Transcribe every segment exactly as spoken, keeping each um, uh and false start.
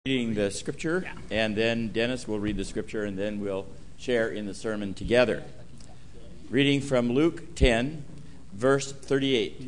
Reading the scripture, and then Dennis will read the scripture, and then we'll share in the sermon together. Reading from Luke ten, verse thirty-eight.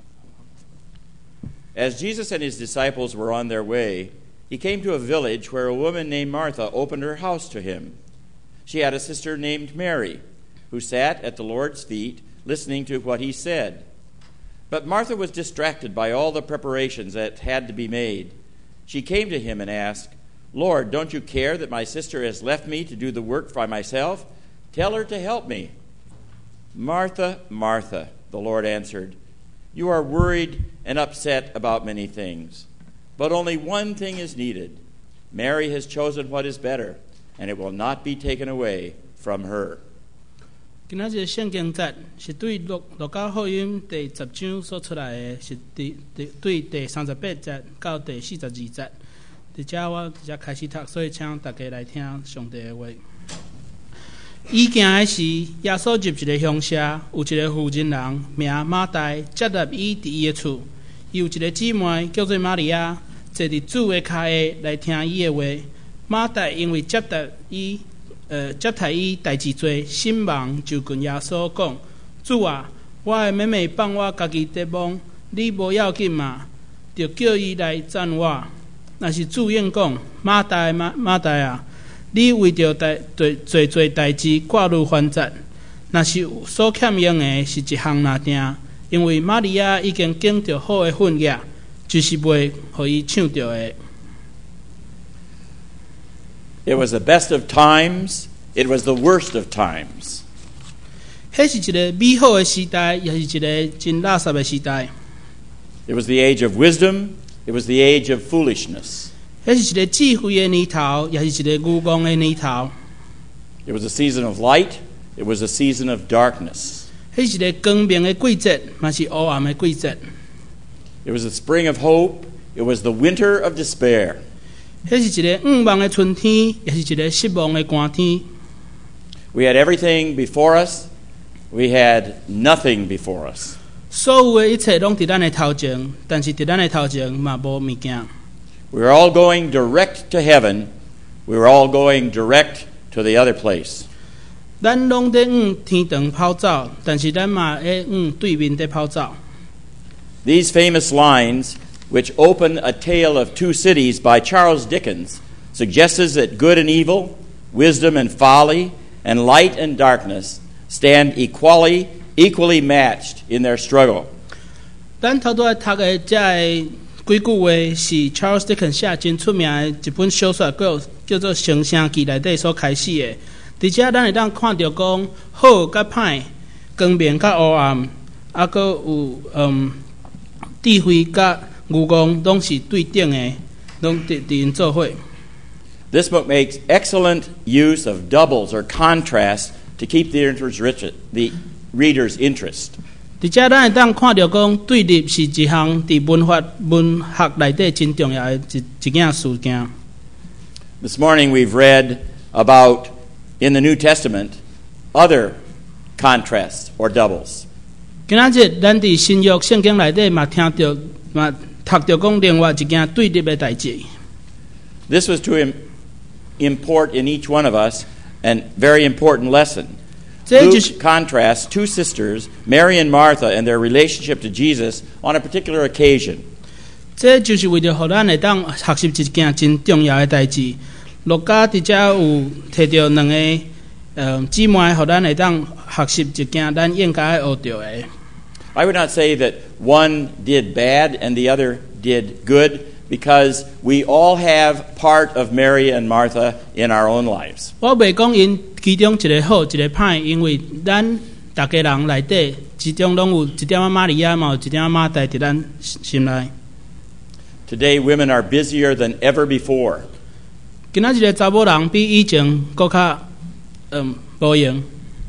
As Jesus and his disciples were on their way, he came to a village where a woman named Martha opened her house to him. She had a sister named Mary, who sat at the Lord's feet, listening to what he said. But Martha was distracted by all the preparations that had to be made. She came to him and asked, "Lord, don't you care that my sister has left me to do the work by myself? Tell her to help me." "Martha, Martha," the Lord answered, "you are worried and upset about many things, but only one thing is needed. Mary has chosen what is better, and it will not be taken away from her." 今仔日圣经节是对路路加福音第十章所出来的，是第对第三十八节到第四十二节。伫遮我直接开始读，所以请大家来听上帝的话。伊行的时，耶稣入一个乡舍，有一个妇人人名马大，接纳伊伫伊的厝。伊有一个姊妹叫做玛利亚，坐伫主的脚下来听伊的话。马大因为接纳伊。呃，接待伊代志多，心忙就跟耶稣讲：“主啊，我的妹妹放我家己伫忙，你无要紧嘛？就叫伊来赞我。”若是主应讲：“马大马马大啊，你为着代做做做代志挂虑烦杂，若是所欠用的是一项拿定，因为玛利亚已经拣着好的份额，就是袂互伊抢着的。” It was the best of times. It was the worst of times. 迄是一个美好的时代，也是一个真垃圾的时代。 It was the age of wisdom. It was the age of foolishness. 迄是一个智慧的年头，也是一个愚妄的年头。 It was a season of light. It was a season of darkness. 迄是一个光明的季节，嘛是黑暗的季节。 It was the spring of hope. It was the winter of despair. 迄是一个五望的春天，也是一个失望的寒天。 We had everything before us. We had nothing before us. 所有的一切拢伫咱的头前，但是伫咱的头前嘛无物件。 We were all going direct to heaven. We were all going direct to the other place. 咱拢在往天堂跑走，但是咱嘛会往对面在跑走。 These famous lines, which open a tale of two cities by Charles Dickens, suggests that good and evil, wisdom and folly, and light and darkness stand equally equally matched in their struggle. 咱头拄仔读的这个几句话是 Charles Dickens 写真出名的一本小说，叫叫做《生生记》内底所开始的。伫遮咱会当看到讲好甲歹、光明甲黑暗，啊，阁有嗯智慧甲愚妄，拢是对等的，拢伫伫因做伙。 This book makes excellent use of doubles or contrasts to keep the, interest, the reader's interest. 伫遮咱会当看到讲对立是一项伫文法文学内底真重要的一一件事件。 This morning we've read about, in the New Testament, other contrasts or doubles. 今仔日咱伫新约圣经内底嘛听到嘛读到讲另外一件对立的代志。 This was to im- import in each one of us a very important lesson. Luke contrasts two sisters, Mary and Martha, and their relationship to Jesus on a particular occasion. 这就是为着互咱会当学习一件真重要的代志。路加伫遮有摕到两个呃姊妹，互咱会当学习一件咱应该学到的。 I would not say that one did bad and the other did good, because we all have part of Mary and Martha in our own lives. 我袂讲因其中一个好，一个歹，因为咱大家人内底，其中拢有一点仔玛利亚嘛，有一点仔马大伫咱心内。 Today, women are busier than ever before. 今仔日个查某人比以前搁较嗯无用。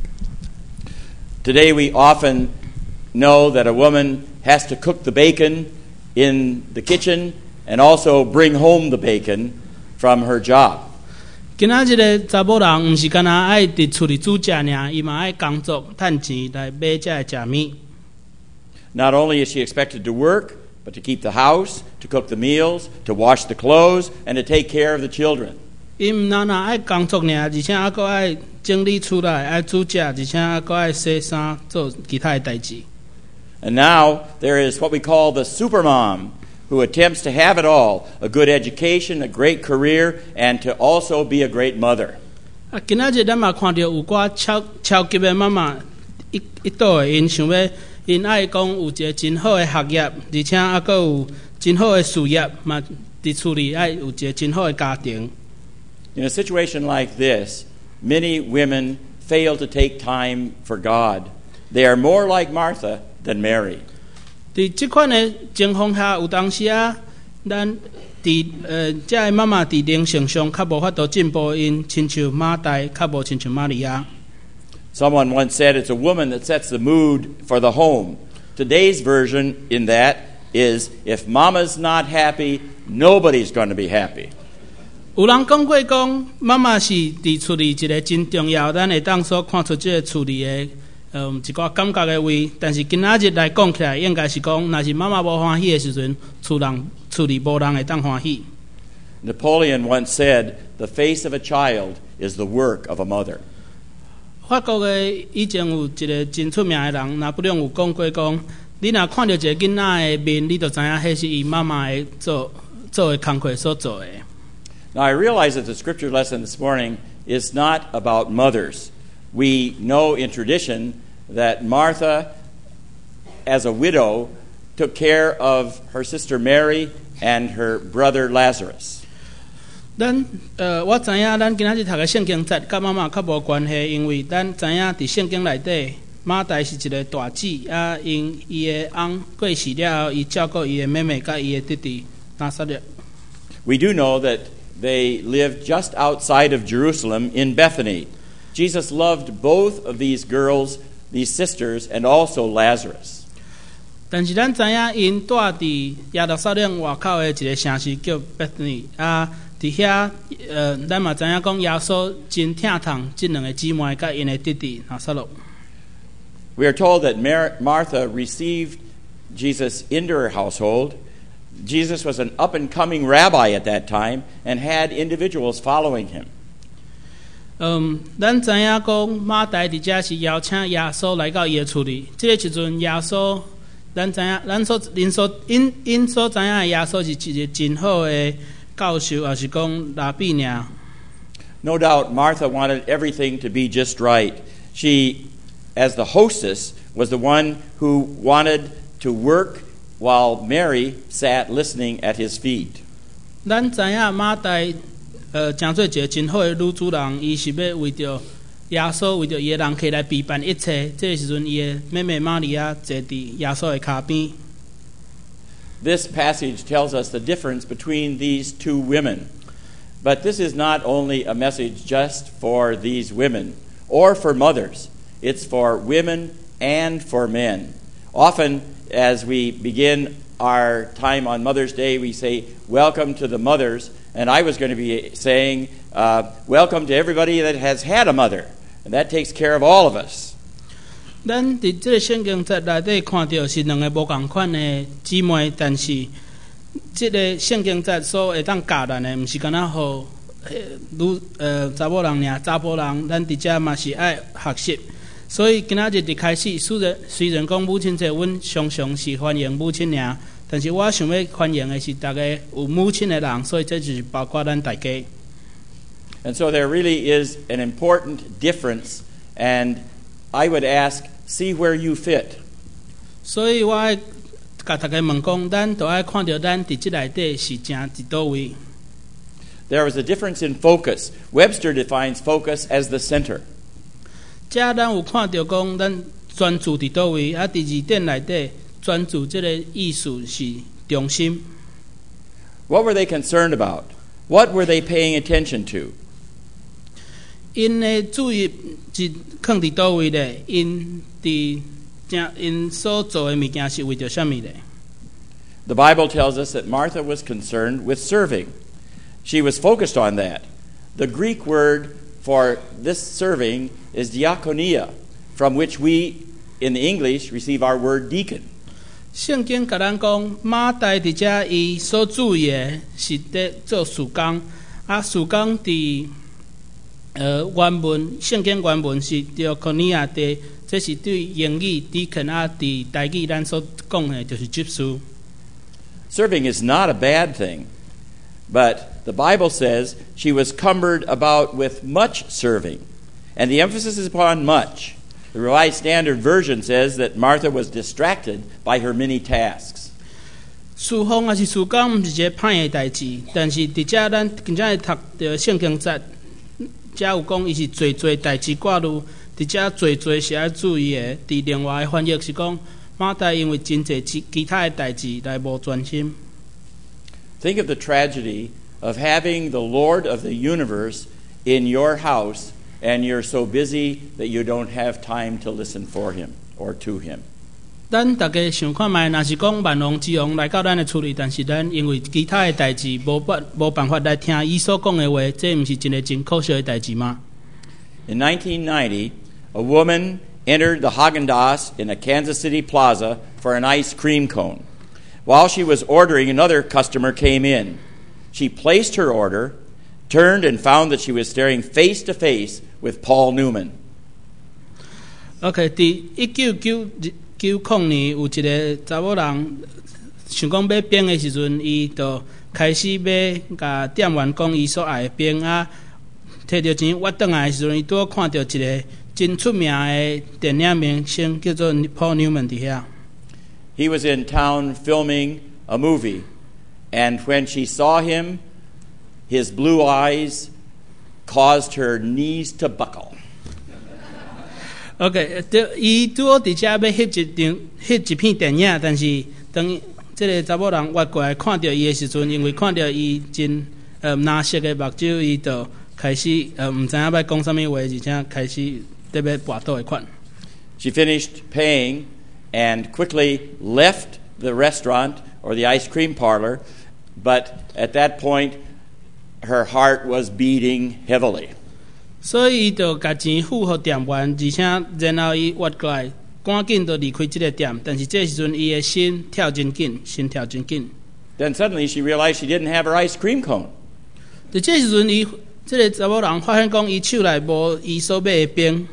Today, we often know that a woman has to cook the bacon in the kitchen and also bring home the bacon from her job. 今仔日个查某人毋是干那爱伫厝里煮食尔，伊嘛爱工作赚钱来买遮个食物。 Not only is she expected to work, but to keep the house, to cook the meals, to wash the clothes, and to take care of the children. 伊毋单单爱工作尔，而且还佫爱整理厝内，爱煮食，而且还佫爱洗衫，做其他的代志。 And now there is what we call the supermom, who attempts to have it all, a good education, a great career, and to also be a great mother. 啊，今仔日咱嘛看到有寡超超级的妈妈，一一倒的因想要，因爱讲有一个真好的学业，而且还佫有真好的事业，嘛伫厝里爱有一个真好的家庭。 In a situation like this, many women fail to take time for God. They are more like Martha than Mary. 伫即款的情况下，有当时啊，咱伫呃，遮个妈妈伫灵性上较无法度进步，因亲像马大，较无亲像玛利亚。 Someone once said it's a woman that sets the mood for the home. Today's version in that is, if mama's not happy, nobody's going to be happy. 有人讲过讲，妈妈是伫厝里一个真重要，咱会当所看出即个厝里的，嗯，一个感觉的位。但是今仔日来讲起来，应该是讲，若是妈妈无欢喜的时阵，厝人厝里无人会当欢喜。 Napoleon once said, "The face of a child is the work of a mother." 法国的以前有一个真出名的人，拿破仑有讲过讲，你若看到一个囡仔的面，你就知影迄是伊妈妈的做做的工课所做的。 Now, I realize that the scripture lesson this morning is not about mothers. We know in tradition that Martha, as a widow, took care of her sister Mary and her brother Lazarus. 咱呃，我知影咱今仔日读的圣经节，甲妈妈较无关系，因为咱知影伫圣经内底，马大是一个大姊，啊，因伊的翁过世了后，伊照顾伊的妹妹甲伊的弟弟拿撒勒。 We do know that they lived just outside of Jerusalem in Bethany. Jesus loved both of these girls, these sisters, and also Lazarus. 但是咱知影，因住伫亚特撒冷外口的一个城市叫伯尼啊，伫遐呃，咱嘛知影讲耶稣真疼痛即两个姊妹甲因的弟弟拿撒勒。 We are told that Mar- Martha received Jesus into her household. Jesus was an up-and-coming rabbi at that time and had individuals following him. 嗯，咱知影讲马大伫遮是邀请耶稣来到伊的厝里。即、这个时阵，耶稣，咱知影，咱所因所因因所知影的耶稣是一个真好的教授，也是讲拉比尔。 No doubt Martha wanted everything to be just right. She, as the hostess, was the one who wanted to work while Mary sat listening at his feet. 咱知影马大，呃，诚做一个真好的女主人，伊是要为着耶稣，为着伊的人客来备办一切。这个时阵，伊的妹妹玛利亚坐伫耶稣的脚边。 This passage tells us the difference between these two women. But this is not only a message just for these women or for mothers. It's for women and for men. Often, as we begin our time on Mother's Day, we say, "Welcome to the mothers." And I was going to be saying, uh, "Welcome to everybody that has had a mother." And that takes care of all of us. 咱伫这个圣经节内底看到是两个无共款的姊妹，但是这个圣经节所会当教咱的，毋是干那好女呃查某人尔，查甫人咱伫遮嘛是爱学习。所以今仔日伫开始，虽然虽然讲母亲节，阮常常是欢迎母亲尔，但是我想要欢迎的是大家有母亲的人，所以这就是包括咱大家。 And so there really is an important difference, and I would ask, see where you fit. 所以我爱甲大家问讲，咱都爱看到咱伫即内底是正伫倒位。 There is a difference in focus. Webster defines focus as the center. 遮咱有看到讲，咱专注伫倒位，啊，伫字典内底专注这个意思是中心。 What were they concerned about? What were they paying attention to? 因的注意是放伫倒位咧？因伫正因所做的物件是为着什么咧？ The Bible tells us that Martha was concerned with serving. She was focused on that. The Greek word for this serving is diakonia, from which we, in the English, receive our word deacon. 圣经甲咱讲，马大伫遮伊所注意的是伫做事工，啊，事工伫呃原文，圣经原文是 diakonia 地，这是对英语 deacon 啊，伫台语咱所讲的就是执事。 Serving is not a bad thing, but the Bible says she was cumbered about with much serving, and the emphasis is upon much. The Revised Standard Version says that Martha was distracted by her many tasks. 事奉也是事工，毋是一个歹的代志，但是伫遮咱今仔日读着圣经节，遮有讲伊是侪侪代志挂入，伫遮侪侪是要注意的。伫另外的翻译是讲，马大因为真侪其其他的代志来无专心。 Think of the tragedy of having the Lord of the universe in your house, and you're so busy that you don't have time to listen for him or to him. 咱大家想看卖，若是讲万王之王来到咱的厝里，但是咱因为其他的代志无办无办法来听伊所讲的话，这毋是一个真可惜的代志吗？ In nineteen ninety, a woman entered the Haagen-Dazs in a Kansas City plaza for an ice cream cone. While she was ordering, another customer came in. She placed her order, turned and found that she was staring face to face with Paul Newman. OK， 伫一九九九零年有一个查某人想讲要冰的时阵，伊就开始要甲店员讲伊所爱的冰啊，摕到钱我转来的时阵，伊拄好看到一个真出名的电影明星叫做 Paul Newman 伫遐。 He was in town filming a movie, and when she saw him, his blue eyes caused her knees to buckle. OK， 伊拄好伫遮要翕一张翕一片电影，但是当即个查某人越过来看到伊的时阵，因为看到伊真呃蓝色的目睭，伊就开始呃毋知影要讲啥物话，而且开始特别跋倒的款。 She finished paying and quickly left the restaurant or the ice cream parlor, but at that point, her heart was beating heavily. 所以伊就甲钱付互店员，而且然后伊越过来，赶紧就离开这个店。但是这时阵伊的心跳真紧，心跳真紧。 Then suddenly she realized she didn't have her ice cream cone. 在这时阵，伊这个查某人发现讲，伊手内无伊所买的冰。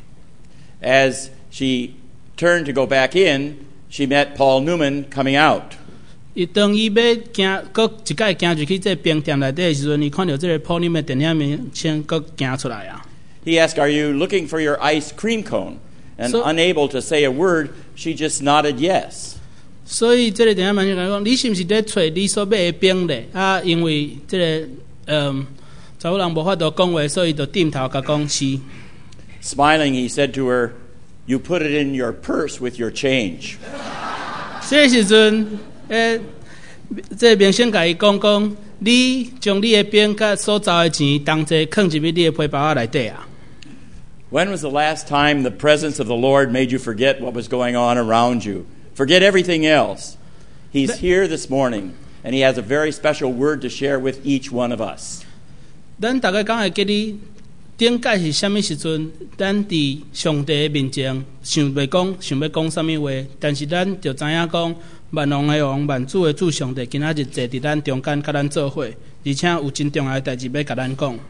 As she turned to go back in, she met Paul Newman coming out. 伊当伊要行，搁一摆行入去这冰店内底的时阵，伊看到这个 Paul Newman 电影明星搁行出来啊。 He asked, "Are you looking for your ice cream cone?" And So- unable to say a word, she just nodded yes. 所以这个电影明星讲，你是毋是在找你所买的冰咧？啊，因为这个嗯，查某人无法度讲话，所以就点头甲讲是。 Smiling, he said to her, "You put it in your purse with your change." 这时阵，诶，这明星甲伊讲讲，你将你的冰甲所找的钱同齐放入去你的皮包仔内底啊。 When was the last time the presence of the Lord made you forget what was going on around you? Forget everything else. He's here this morning, and he has a very special word to share with each one of us. 咱大家敢会记哩？顶届是啥物时阵？咱伫上帝的面前想袂讲，想要讲啥物话，但是咱就知影讲，万王的王、万主的主上帝今仔日坐伫咱中间，甲咱做伙，而且有真重要的代志要甲咱讲。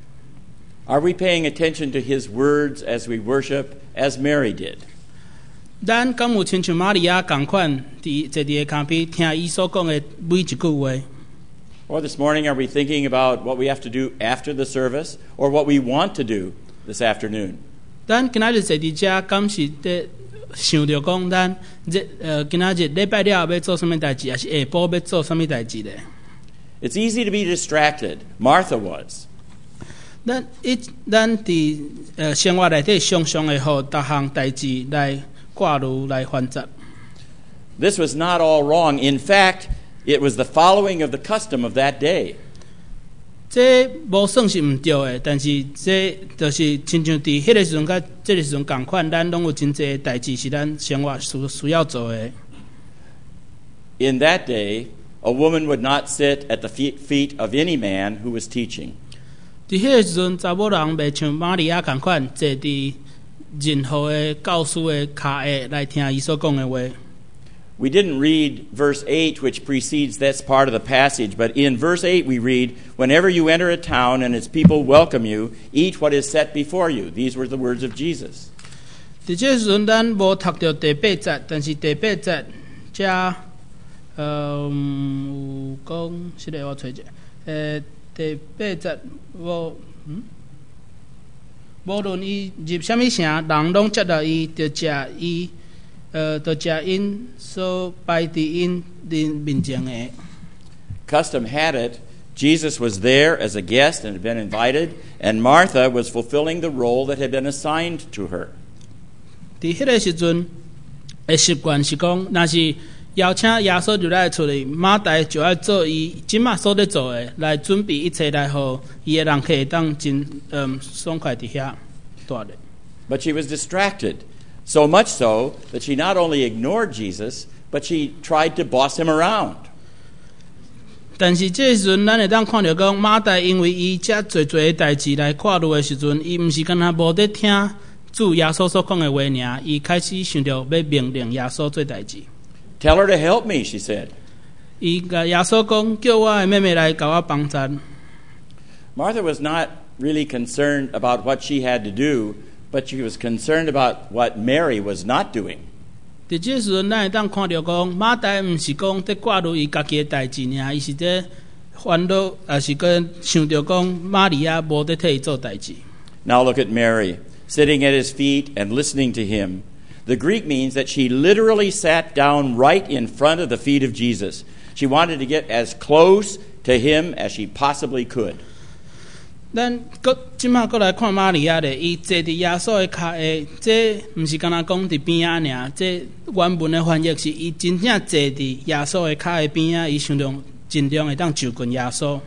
Are we paying attention to his words as we worship, as Mary did? 咱敢有亲像玛利亚共款，伫坐伫下骹边听伊所讲的每一句话？ Or this morning, are we thinking about what we have to do after the service, or what we want to do this afternoon? 咱今仔日坐伫遮，敢是伫想着讲咱这呃今仔日礼拜了要做啥物代志，还是下晡要做啥物代志咧？ It's easy to be distracted. Martha was. 咱一咱伫呃生活内底常常会互逐项代志来挂入来翻杂。 This was not all wrong. In fact, it was the following of the custom of that day. 这无算是毋对的，但是这就是亲像伫迄个时阵甲这个时阵共款，咱拢有真济的代志是咱生活需需要做的。 In that day, a woman would not sit at the feet feet of any man who was teaching. 伫迄个时阵，查某人袂像玛利亚共款坐伫任何的教师的骹下来听伊所讲的话。 We didn't read verse eight, which precedes this part of the passage, but in verse eight we read, "Whenever you enter a town and its people welcome you, eat what is set before you." These were the words of Jesus. 伫这时阵，咱无读到第八节，但是第八节遮呃有讲，是个我找者，呃，第八节无嗯，无论伊入什么城，人拢接到伊，就食伊。呃，就食因所摆伫因面面前的。 Custom had it, Jesus was there as a guest and had been invited, and Martha was fulfilling the role that had been assigned to her. 伫迄个时阵，的习惯是讲，若是邀请耶稣入来厝里，马大就要做伊即马所咧做的，来准备一切来互伊的人客会当真嗯爽快伫遐住咧。 But she was distracted. So much so that she not only ignored Jesus, but she tried to boss him around. 但是这时阵，咱会当看到讲，马大因为伊遮侪侪的代志来看路的时阵，伊毋是干那无在听主耶稣所讲的话尔，伊开始想着要命令耶稣做代志。 Tell her to help me, she said. 伊甲耶稣讲，叫我的妹妹来甲我帮衬。 Martha was not really concerned about what she had to do, but she was concerned about what Mary was not doing. 伫这时阵，咱会当看到讲，马大毋是讲在挂虑伊家己的代志尔，伊是在烦恼，也是个想着讲玛利亚无在替伊做代志。 Now look at Mary, sitting at his feet and listening to him. The Greek means that she literally sat down right in front of the feet of Jesus. She wanted to get as close to him as she possibly could. 咱搁即马搁来看玛利亚咧，伊坐伫耶稣的脚下，这毋是干那讲伫边仔尔，这原文的翻译是伊真正坐伫耶稣的脚的边仔，伊想着尽量会当就近耶稣。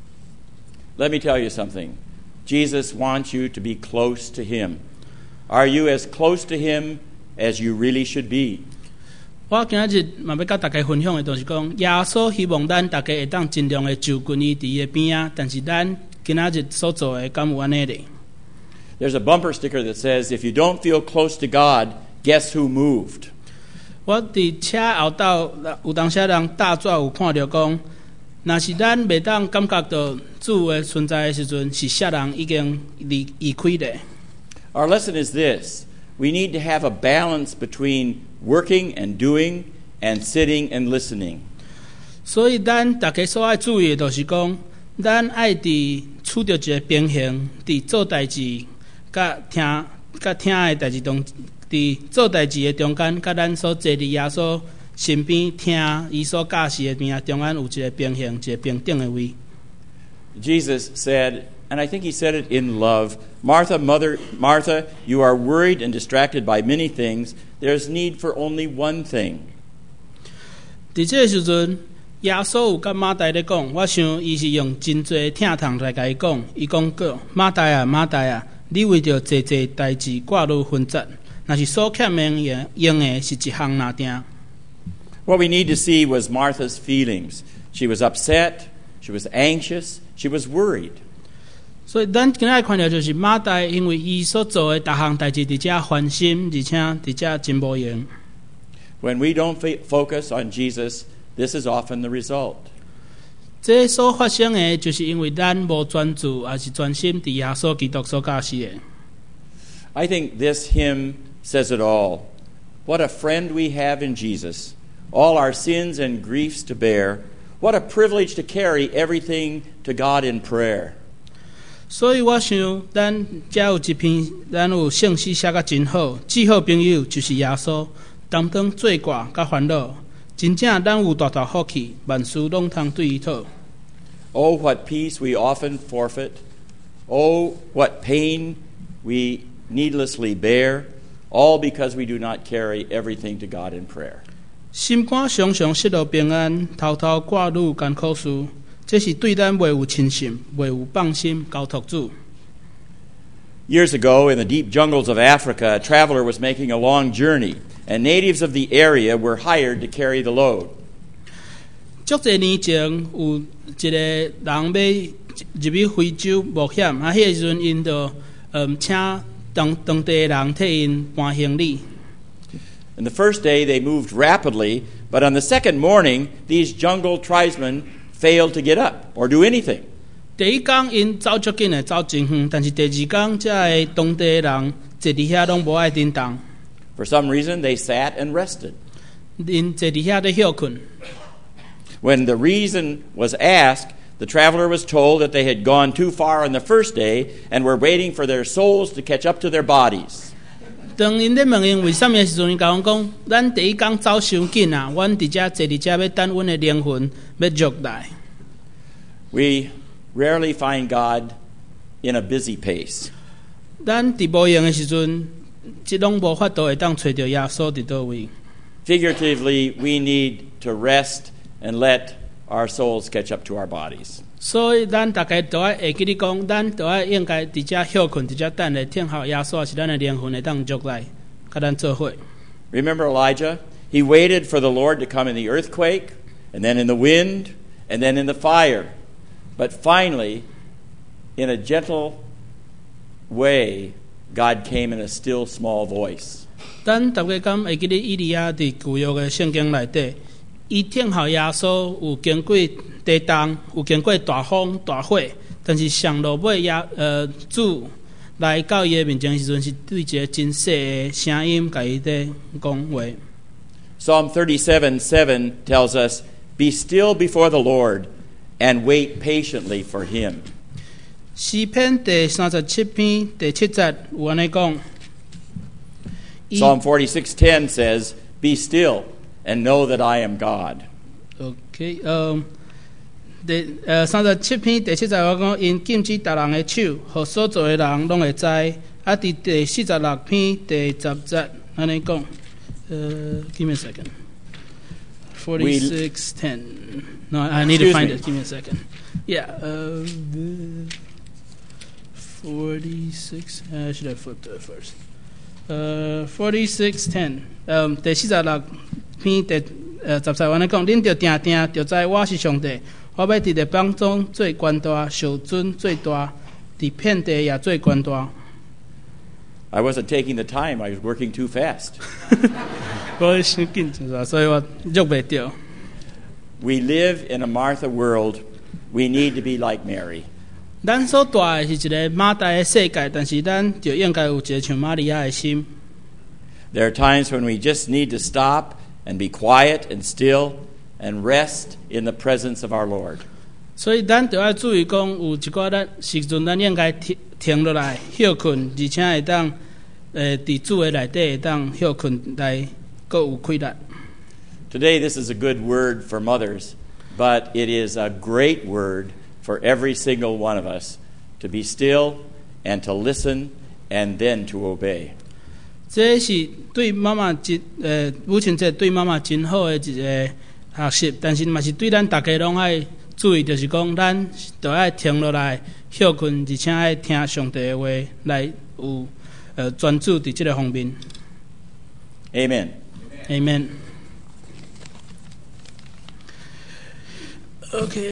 Let me tell you something. Jesus wants you to be close to him. Are you as close to him as you really should be? 我今仔日嘛要甲大家分享的，就是讲耶稣希望咱大家会当尽量的就近伊伫伊的边仔，但是咱今仔日所做的敢有安尼咧？ There's a bumper sticker that says, "If you don't feel close to God, guess who moved?" 我伫车后斗有当时人大纸有看到讲，若是咱袂当感觉到主的存在的时阵，是啥人已经离离开咧。 Our lesson is this. We need to have a balance between working and doing and sitting and listening. 所以咱大家所爱注意的，就是讲，咱爱伫处着一个平衡，伫做代志，甲听甲听的代志中，伫做代志的中间，甲咱所坐伫耶稣身边听伊所教示的边中间有一个平衡，一个平等的位。 Jesus said, and I think he said it in love, Martha, mother, Martha, you are worried and distracted by many things. There's need for only one thing. 伫这个时阵，耶稣有甲马大咧讲，我想伊是用真侪疼痛来甲伊讲。伊讲过，马大啊，马大啊，你为着侪侪代志挂虑纷杂，若是所欠用的用的是一项拿定。 What we need to see was Martha's feelings. She was upset, she was anxious, she was worried. 所以咱今仔看到就是马大，因为伊所做的逐项代志，伫遮烦心，而且伫遮真无用。 When we don't focus on Jesus, this is often the result. 这所发生的，就是因为咱无专注，还是专心伫耶稣基督所教示的。 I think this hymn says it all. What a friend we have in Jesus. All our sins and griefs to bear. What a privilege to carry everything to God in prayer. 所以我想，咱遮有一篇，咱有圣诗写甲真好。至好朋友就是耶稣，担当罪过甲烦恼，真正咱有大大福气，万事拢通对伊讨。 Oh, what peace we often forfeit. Oh, what pain we needlessly bear. All because we do not carry everything to God in prayer. 心肝常常失落平安，偷偷挂虑艰苦事，这是对咱袂有亲信，袂有放心交托主。 Years ago, in the deep jungles of Africa, a traveler was making a long journey, and natives of the area were hired to carry the load. 足侪年前，有一个人要入去非洲冒险，啊，迄个时阵因就嗯请当当地的人替因搬行李。 In the first day, they moved rapidly, but on the second morning, these jungle tribesmen failed to get up or do anything. 第一天因走足紧的走真远，但是第二天这个当地的人坐伫遐拢无爱叮当， For some reason, they sat and rested. 因坐伫遐咧休困。 When the reason was asked, the traveler was told that they had gone too far on the first day and were waiting for their souls to catch up to their bodies. 当因咧问因为什么时阵，因甲阮讲，咱第一天走伤紧啊，阮伫遮坐伫遮要等阮的灵魂要入来。 We rarely find God in a busy pace. 咱伫无用的时阵，即拢无法度会当找到耶稣伫倒位。 Figuratively, we need to rest and let our souls catch up to our bodies. 所以咱大家都爱会记咧讲，咱都爱应该伫遮休困，伫遮等咧听候耶稣，是咱的灵魂会当入来，甲咱做伙。 Remember Elijah? He waited for the Lord to come in the earthquake, and then in the wind, and then in the fire. But finally, in a gentle way, God came in a still small voice. 咱大家敢会记咧以利亚伫旧约的圣经内底，伊听候耶稣有经过地动，有经过大风大火，但是上落尾耶呃主来到伊的面前时阵，是对一个真细的声音，甲伊在讲话。 Psalm thirty-seven seven tells us, "Be still before the Lord, and wait patiently for Him." 诗篇第三十七篇第七节有安尼讲。 Psalm forty-six ten says, "Be still and know that I am God." OK， 呃，第呃三十七篇第七节我讲，因禁止达人的手，互所做的人拢会知。啊，伫第四十六篇第十节安尼讲。呃 ，Give me a second. Forty-six ten. No, I need to find it. Give me a second. Yeah. Uh, Forty-six. I should have flipped to it first. Uh, forty-six ten. Um, 第四十六篇第呃十三安尼讲，恁着定定着知我是上帝，我要伫地邦中最权大，受尊最大，伫遍地也最权大。 I wasn't taking the time. I was working too fast. 我伤紧张，所以我入袂着。 We live in a Martha world. We need to be like Mary. 咱所住的是一个马大的世界，但是咱就应该有一个像玛利亚的心。 There are times when we just need to stop and be quiet and still and rest in the presence of our Lord. 所以咱就要注意讲，有一寡咱时阵，咱应该停停落来休困，而且会当呃伫主的内底会当休困来，阁有快乐。 Today, this is a good word for mothers, but it is a great word for every single one of us to be still and to listen and then to obey. 这是对妈妈真呃母亲节对妈妈真好的一个学习，但是嘛是对咱大家拢爱注意，就是讲咱都爱停落来休困，而且爱听上帝的话来有呃专注伫这个方面。 Amen. Amen. Okay.